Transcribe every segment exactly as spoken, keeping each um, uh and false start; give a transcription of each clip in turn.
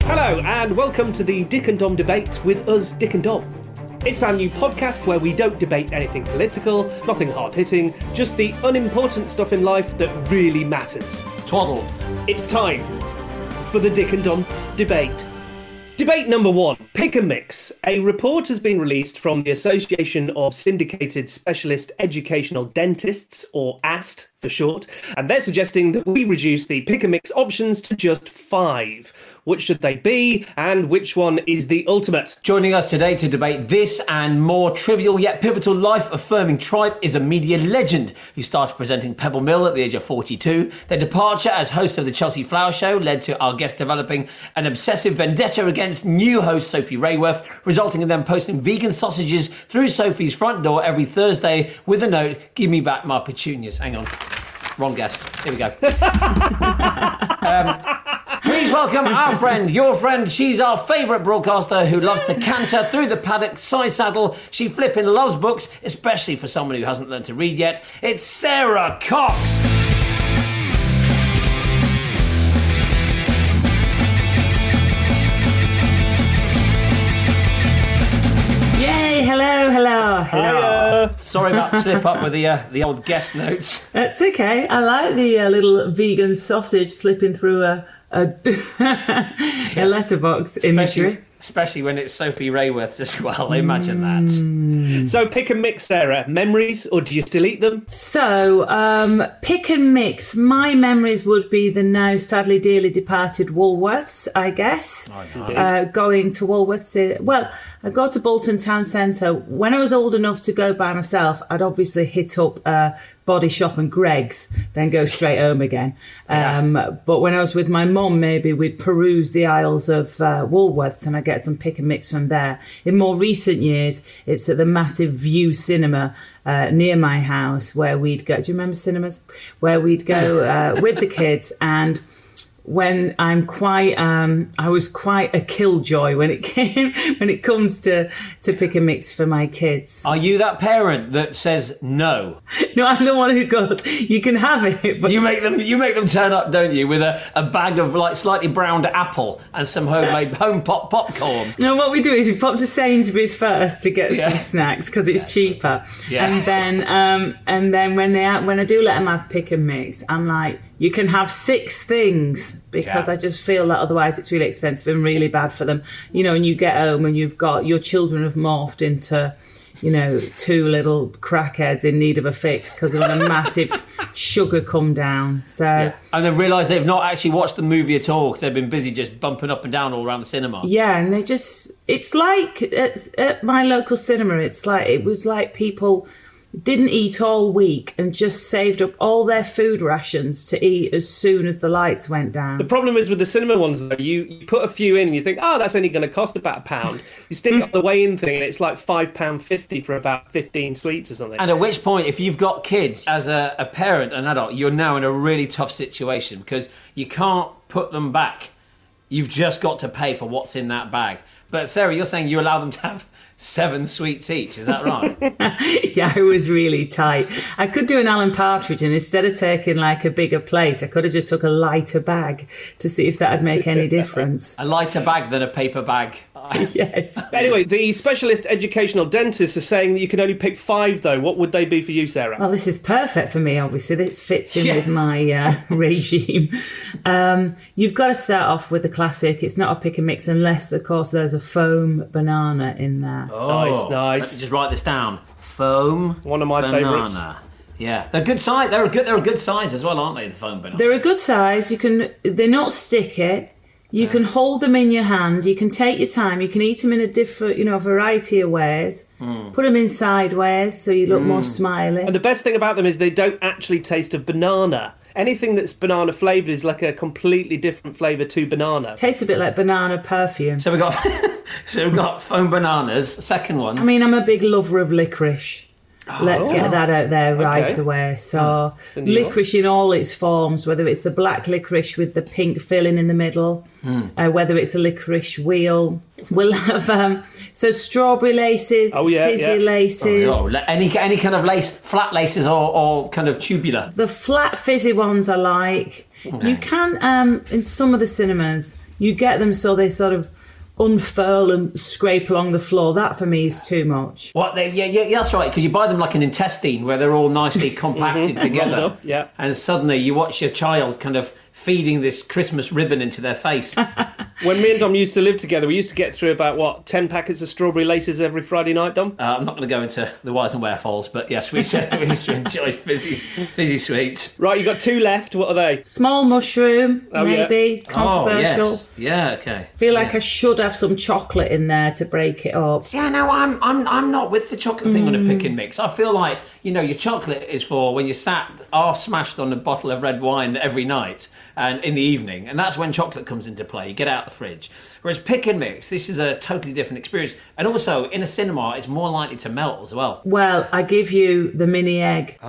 Hello and welcome to the Dick and Dom debate with us, Dick and Dom. It's our new podcast where we don't debate anything political, nothing hard-hitting, just the unimportant stuff in life that really matters. Twaddle. It's time for the Dick and Dom debate. Debate number one, pick and mix. A report has been released from the Association of Syndicated Specialist Educational Dentists, or A S D for short, and they're suggesting that we reduce the pick and mix options to just five. Which should they be, and which one is the ultimate? Joining us today to debate this and more trivial yet pivotal life-affirming tripe is a media legend who started presenting Pebble Mill at the age of forty-two. Their departure as host of the Chelsea Flower Show led to our guest developing an obsessive vendetta against new host Sophie Rayworth, resulting in them posting vegan sausages through Sophie's front door every Thursday with the note, "Give me back my petunias." Hang on. Wrong guest. Here we go. um, please welcome our friend, your friend. She's our favourite broadcaster who loves to canter through the paddock, side saddle. She flipping loves books, especially for someone who hasn't learned to read yet. It's Sarah Cox. Yay, hello, hello, hello. Hiya. Sorry about the slip up with the uh, the old guest notes. That's okay. I like the uh, little vegan sausage slipping through a a, a letterbox imagery. Especially, especially when it's Sophie Rayworth as well. Imagine that. So pick and mix, Sarah. Memories, or do you still eat them? So, um, pick and mix. My memories would be the now sadly dearly departed Woolworths, I guess. Oh, uh, going to Woolworths. uh, Well, I go to Bolton Town Centre. When I was old enough to go by myself, I'd obviously hit up uh, Body Shop and Greggs, then go straight home again. Um, Yeah. But when I was with my mum, maybe we'd peruse the aisles of uh, Woolworths and I'd get some pick and mix from there. In more recent years, it's at the massive View Cinema uh, near my house where we'd go. Do you remember cinemas? Where we'd go uh, with the kids, and when I'm quite, um, I was quite a killjoy when it came, when it comes to, to pick and mix for my kids. Are you that parent that says no? No, I'm the one who goes, you can have it, but You make them you make them turn up, don't you, with a, a bag of like slightly browned apple and some homemade home pop popcorn. no, what we do is we pop to Sainsbury's first to get Yeah. some snacks because it's cheaper, Yeah. and then um, and then when they when I do let them have pick and mix, I'm like, you can have six things because Yeah. I just feel that otherwise it's really expensive and really bad for them. You know, and you get home and you've got your children have morphed into, you know, two little crackheads in need of a fix because of a massive sugar come down. So. Yeah. And then realise they've not actually watched the movie at all because they've been busy just bumping up and down all around the cinema. Yeah, and they just, it's like at, at my local cinema, it's like, it was like people didn't eat all week and just saved up all their food rations to eat as soon as the lights went down. The problem is with the cinema ones, though, you, you put a few in and you think, oh, that's only going to cost about a pound. You stick it up the weigh-in thing and it's like five pounds fifty for about fifteen sweets or something. And at which point, if you've got kids, as a, a parent, an adult, you're now in a really tough situation because you can't put them back. You've just got to pay for what's in that bag. But Sarah, you're saying you allow them to have seven sweets each, is that right? Yeah, it was really tight. I could do an Alan Partridge, and instead of taking like a bigger plate, I could have just took a lighter bag to see if that'd make any difference. A lighter bag than a paper bag. Yes. Anyway, the specialist educational dentists are saying that you can only pick five, though. What would they be for you, Sarah? Well, this is perfect for me, obviously. This fits in Yeah. with my uh, regime. Um, you've got to start off with the classic. It's not a pick and mix unless, of course, there's a foam banana in there. Nice, nice. Let me just write this down. Foam One of my banana. favourites. Yeah, they're good size. They're a good. They're a good size as well, aren't they? The foam banana. They're a good size. You can. They're not sticky. You can hold them in your hand. You can take your time. You can eat them in a different, you know, variety of ways. Mm. Put them in sideways so you look more smiley. And the best thing about them is they don't actually taste of banana. Anything that's banana flavoured is like a completely different flavour to banana. Tastes a bit like banana perfume. So we got. so we've got foam bananas. Second one. I mean, I'm a big lover of licorice. Let's get that out there right Okay. away. So, So new licorice in all its forms, whether it's the black licorice with the pink filling in the middle, uh, whether it's a licorice wheel. We'll have um, so strawberry laces, Oh, yeah, fizzy yeah. laces. Oh, le- any any kind of lace, flat laces or, or kind of tubular. The flat fizzy ones I like. Okay. You can, um, in some of the cinemas, You get them so they sort of unfurl and scrape along the floor. That for me is too much. What? They, yeah, yeah, yeah, that's right. Because you buy them like an intestine where they're all nicely compacted together. Up, yeah. And suddenly you watch your child kind of feeding this Christmas ribbon into their face. When me and Dom used to live together, we used to get through about, what, ten packets of strawberry laces every Friday night, Dom? Uh, I'm not going to go into the whys and wherefores, but yes, we used to, we used to enjoy fizzy, fizzy sweets. Right, you've got two left. What are they? Small mushroom, Oh, yeah. maybe. Controversial. Oh, yes. Yeah, okay. Feel like yeah. I should have some chocolate in there to break it up. Yeah, no, I'm I'm I'm not with the chocolate thing on a pick and mix. I feel like, you know, your chocolate is for when you're sat half smashed on a bottle of red wine every night and in the evening, and that's when chocolate comes into play. You get out the fridge. Whereas pick and mix, this is a totally different experience. And also, in a cinema, it's more likely to melt as well. Well, I give you the mini egg.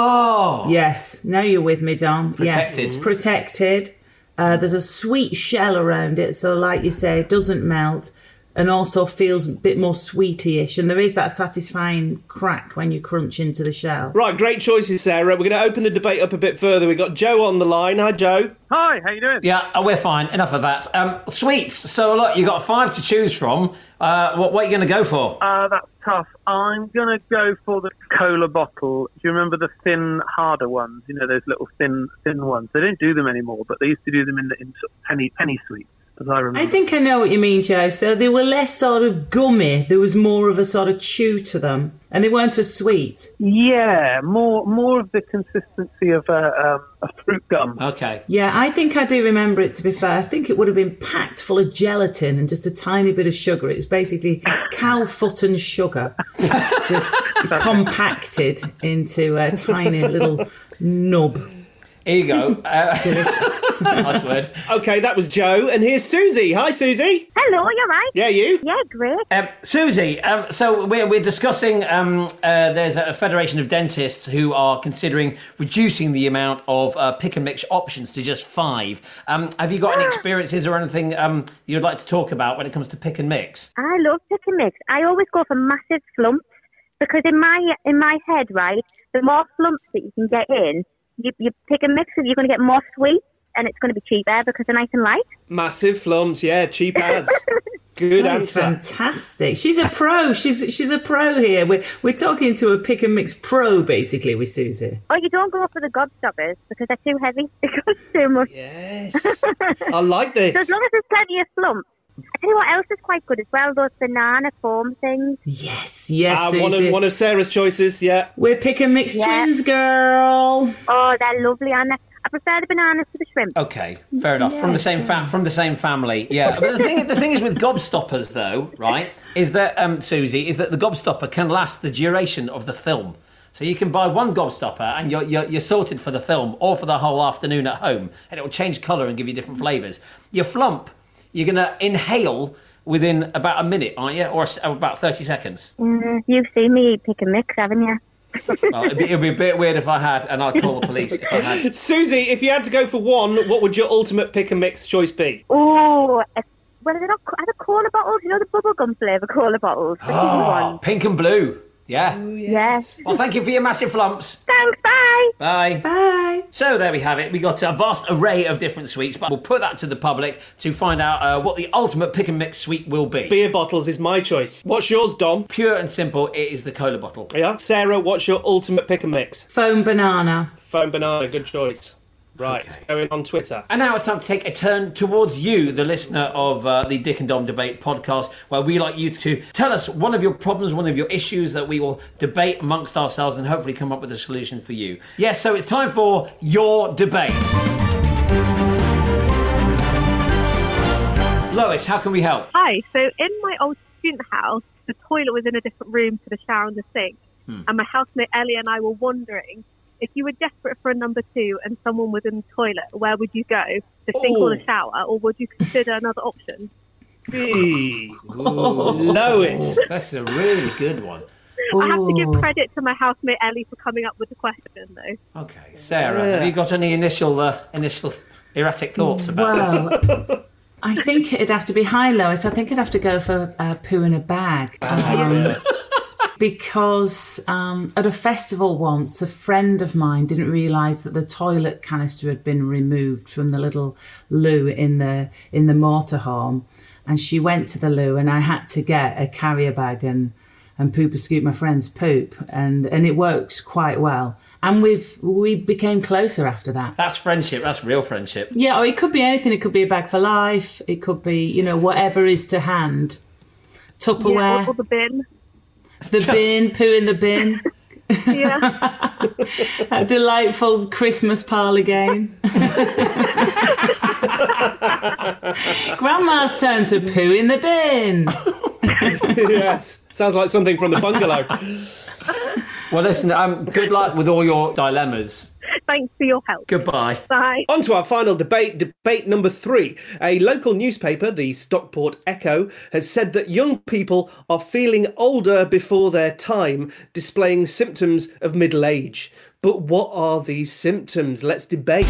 Oh! Yes, now you're with me, Dom. Protected. Yes, protected. Uh, there's a sweet shell around it, so like you say, it doesn't melt and also feels a bit more sweety-ish. And there is that satisfying crack when you crunch into the shell. Right, great choices, Sarah. We're going to open the debate up a bit further. We've got Joe on the line. Hi, Joe. Hi, how you doing? Yeah, uh, we're fine. Enough of that. Um, sweets. So, look, you've got five to choose from. Uh, what, what are you going to go for? Uh, that's tough. I'm going to go for the cola bottle. Do you remember the thin, harder ones? You know, those little thin thin ones. They don't do them anymore, but they used to do them in, the, in sort of penny, penny sweets, as I remember. I think I know what you mean, Joe. So they were less sort of gummy. There was more of a sort of chew to them. And they weren't as sweet. Yeah, more more of the consistency of a, um, a fruit gum. Okay. Yeah, I think I do remember it, to be fair. I think it would have been packed full of gelatin and just a tiny bit of sugar. It was basically cow foot and sugar, just compacted into a tiny little nub. Here you go. Uh, nice word. Okay, that was Joe. And here's Susie. Hi, Susie. Hello, you're right. Yeah, you? Yeah, great. Um, Susie, um, so we're, we're discussing, um, uh, there's a federation of dentists who are considering reducing the amount of uh, pick and mix options to just five. Um, have you got any experiences or anything um, you'd like to talk about when it comes to pick and mix? I love pick and mix. I always go for massive flumps because in my in my head, right, the more flumps that you can get in, you, you pick and mix, you're going to get more sweet and it's going to be cheaper because they're nice and light. Massive flums, yeah, cheap as. Good That's answer. fantastic. She's a pro. She's she's a pro here. We're we're talking to a pick and mix pro, basically, with Susie. Oh, you don't go for the gobstoppers because they're too heavy. It costs too much. Yes. I like this. So as long as there's plenty of flumps. I tell you what else is quite good as well, those banana foam things. Yes, yes, Ah, Susie. one of one of Sarah's choices, yeah. We're pick and mix Yeah. twins, girl. Oh, they're lovely, and I prefer the bananas to the shrimp. Okay, fair enough. From the same fa- from the same family, yeah. But the thing, the thing is with gobstoppers, though, right, is that um, Susie, is that the gobstopper can last the duration of the film. So you can buy one gobstopper and you're, you're you're sorted for the film or for the whole afternoon at home, and it will change colour and give you different flavours. Your flump, you're going to inhale within about a minute, aren't you, or about thirty seconds? Mm, you've seen me pick and mix, haven't you? Well, it'd, be, it'd be a bit weird if I had, and I'd call the police if I had. Susie, if you had to go for one, what would your ultimate pick and mix choice be? Oh, uh, well, they're not. Are the cola bottles? You know the bubblegum flavour cola bottles. The pink Oh, ones. pink and blue. Yeah. Yes. Well, thank you for your massive flumps. Thanks. Bye. Bye. Bye. So there we have it. We got a vast array of different sweets, but we'll put that to the public to find out uh, what the ultimate pick and mix sweet will be. Beer bottles is my choice. What's yours, Dom? Pure and simple, it is the cola bottle. Yeah. Sarah, what's your ultimate pick and mix? Foam banana. Foam banana, good choice. Right, Okay. going on Twitter. And now it's time to take a turn towards you, the listener of uh, the Dick and Dom Debate podcast, where we like you to tell us one of your problems, one of your issues that we will debate amongst ourselves and hopefully come up with a solution for you. Yes, so it's time for your debate. Lois, how can we help? Hi, so in my old student house, the toilet was in a different room to the shower and the sink. Hmm. And my housemate Ellie and I were wondering, if you were desperate for a number two and someone was in the toilet, where would you go? The sink or the shower? Or would you consider another option? Hey. Lois. That's a really good one. I have to give Ooh. credit to my housemate Ellie for coming up with the question, though. Okay, Sarah, have you got any initial uh, initial erratic thoughts about this? Well, I think it'd have to be high, Lois. I think I'd have to go for uh, poo in a bag. Um, Because um, at a festival once, a friend of mine didn't realise that the toilet canister had been removed from the little loo in the in the motorhome, and she went to the loo, and I had to get a carrier bag and and poop a scoop my friend's poop, and and it worked quite well. And we've we became closer after that. That's friendship. That's real friendship. Yeah, or it could be anything. It could be a bag for life. It could be, you know, whatever is to hand. Tupperware. Yeah, or, or the bin. The bin, poo in the bin. Yeah. A delightful Christmas parlour game. Grandma's turn to poo in the bin. Yes, sounds like something from the bungalow. Well, listen, um, good luck with all your dilemmas. Thanks for your help. Goodbye. Bye. On to our final debate, debate number three. A local newspaper, the Stockport Echo, has said that young people are feeling older before their time, displaying symptoms of middle age. But what are these symptoms? Let's debate.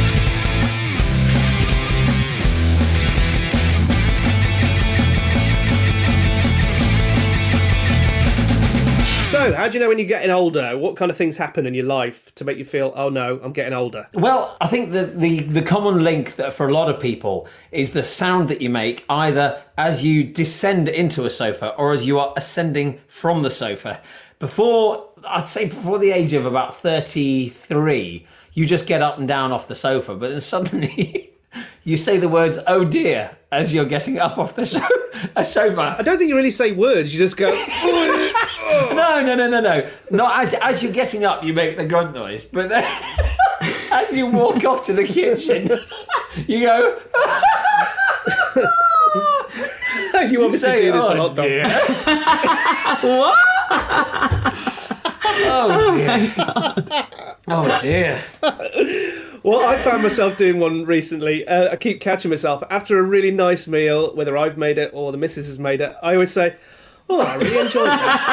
So, how do you know when you're getting older? What kind of things happen in your life to make you feel, oh no, I'm getting older? Well, I think that the, the common link that for a lot of people is the sound that you make either as you descend into a sofa or as you are ascending from the sofa. Before, I'd say before the age of about thirty-three, you just get up and down off the sofa, but then suddenly you say the words, oh dear, as you're getting up off the so- a sofa. I don't think you really say words, you just go... No, no, no, no, no. Not as as you're getting up, you make the grunt noise, but then as you walk off to the kitchen, you go. You obviously say, do this oh, a lot, Dom. dear. What? Oh dear. Oh dear. Well, I found myself doing one recently. Uh, I keep catching myself after a really nice meal, whether I've made it or the missus has made it. I always say, oh, I really enjoyed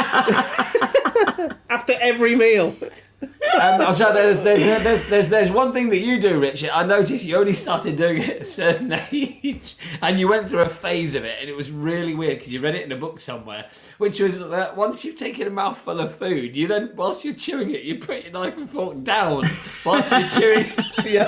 that. After every meal. Um, I'll tell you, there's, there's, there's, there's, there's one thing that you do, Richard. I noticed you only started doing it at a certain age, and you went through a phase of it, and it was really weird because you read it in a book somewhere, which was that once you've taken a mouthful of food, you then, whilst you're chewing it, you put your knife and fork down whilst you're chewing. Yeah.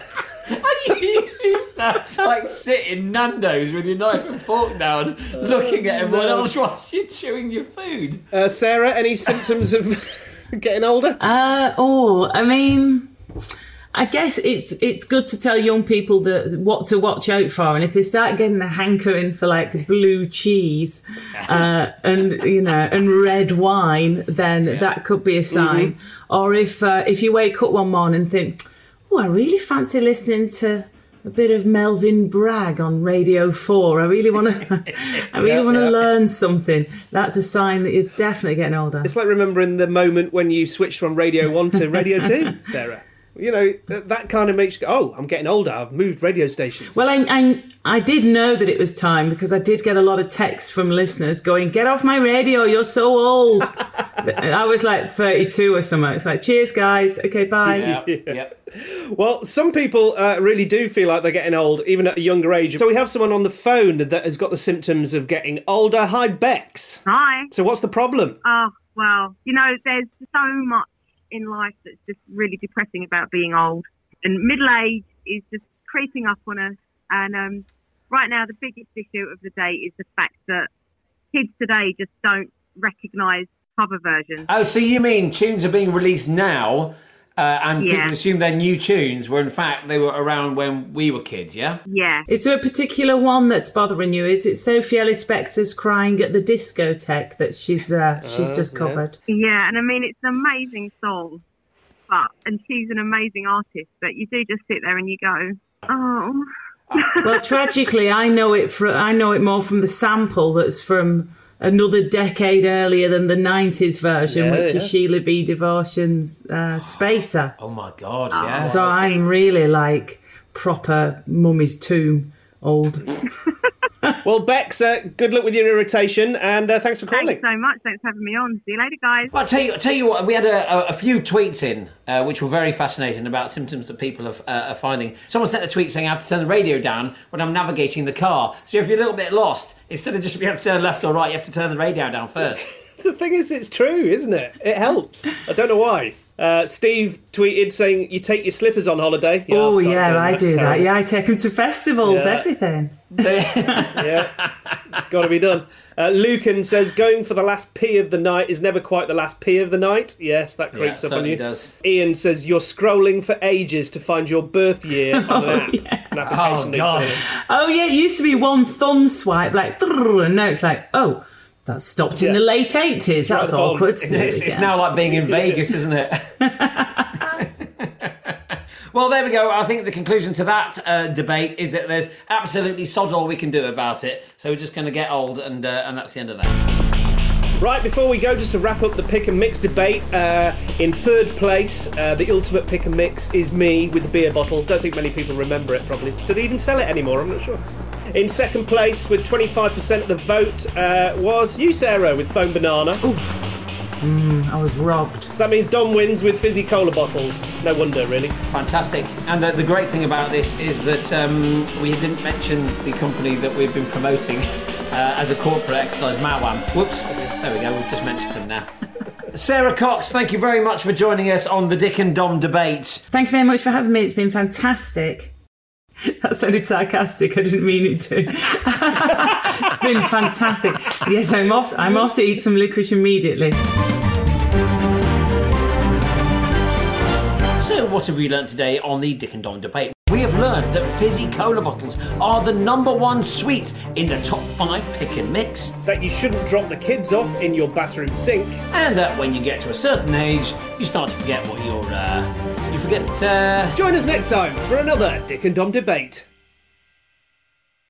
And you used to like sit in Nando's with your knife and fork down, looking at everyone no. else whilst you're chewing your food. Uh, Sarah, any symptoms of getting older? Uh, oh, I mean, I guess it's it's good to tell young people that what to watch out for, and if they start getting a hankering for like blue cheese uh, and you know and red wine, then yeah. that could be a sign. Mm-hmm. Or if uh, if you wake up one morning and think, oh, I really fancy listening to a bit of Melvin Bragg on Radio four. I really want to. I really yeah, want to yeah. learn something. That's a sign that you're definitely getting older. It's like remembering the moment when you switched from Radio One to Radio Two, Sarah. You know, that kind of makes you go, oh, I'm getting older. I've moved radio stations. Well, I, I I did know that it was time because I did get a lot of texts from listeners going, get off my radio, you're so old. I was like thirty-two or something. It's like, cheers, guys. Okay, bye. Yep, yeah. yep. Well, some people uh, really do feel like they're getting old, even at a younger age. So we have someone on the phone that has got the symptoms of getting older. Hi, Bex. Hi. So what's the problem? Oh, well, you know, there's so much in life that's just really depressing about being old, and middle age is just creeping up on us. And um, right now, the biggest issue of the day is the fact that kids today just don't recognise cover versions. Oh, so you mean tunes are being released now, uh, and yeah. people assume they're new tunes, where in fact they were around when we were kids, yeah? Yeah. Is there a particular one that's bothering you? Is it Sophie Ellis-Bextor's Crying at the Discotheque that she's uh, she's uh, just covered? Yeah. yeah, and I mean, it's an amazing song, but and she's an amazing artist, but you do just sit there and you go, oh. Well, tragically, I know it for I know it more from the sample that's from another decade earlier than the nineties version, yeah, which yeah. is Sheila B. Devotion's uh, Spacer. Oh my God, yeah. So I'm really like proper Mummy's Tomb old. Well, Bex, uh, good luck with your irritation, and uh, thanks for calling. Thanks so much. Thanks for having me on. See you later, guys. Well, I'll tell you, I'll tell you what, we had a, a few tweets in, uh, which were very fascinating about symptoms that people are, uh, are finding. Someone sent a tweet saying I have to turn the radio down when I'm navigating the car. So if you're a little bit lost, instead of just being able to turn left or right, you have to turn the radio down first. The thing is, it's true, isn't it? It helps. I don't know why. Uh, Steve tweeted saying, you take your slippers on holiday. Yeah, oh, I've started yeah, doing I that. do Terrible. that. Yeah, I take them to festivals, Yeah. everything. Yeah, it's got to be done. Uh, Lucan says, going for the last pee of the night is never quite the last pee of the night. Yes, that Yeah, creeps it up on certainly you. does. Ian says, you're scrolling for ages to find your birth year on an app. yeah. An application Oh, they God. put in. Oh, yeah, it used to be one thumb swipe, like, and now it's like, oh, that stopped in Yeah. the late eighties. right That's at the bottom. awkward. It's, it's now like being in Vegas, isn't it? Well, there we go. I think the conclusion to that uh, debate is that there's absolutely sod all we can do about it. So we're just going to get old, and uh, and that's the end of that. Right, before we go, just to wrap up the pick and mix debate, uh, in third place, uh, the ultimate pick and mix is me with the beer bottle. Don't think many people remember it, probably. Do they even sell it anymore? I'm not sure. In second place, with twenty-five percent of the vote, uh, was you, Sarah, with foam banana. I was robbed. So that means Dom wins with fizzy cola bottles. No wonder, really. Fantastic. And the, the great thing about this is that um, we didn't mention the company that we've been promoting uh, as a corporate exercise, Mawam. Whoops. There we go. We've just mentioned them now. Sarah Cox, thank you very much for joining us on the Dick and Dom debate. Thank you very much for having me. It's been fantastic. That sounded sarcastic. I didn't mean it to. It's been fantastic. Yes, I'm off. I'm off to eat some licorice immediately. So what have we learnt today on the Dick and Dom debate? We have learned that fizzy cola bottles are the number one sweet in the top five pick and mix, That you shouldn't drop the kids off in your bathroom sink. and that when you get to a certain age, you start to forget what you're, uh, you forget, uh... Join us next time for another Dick and Dom debate.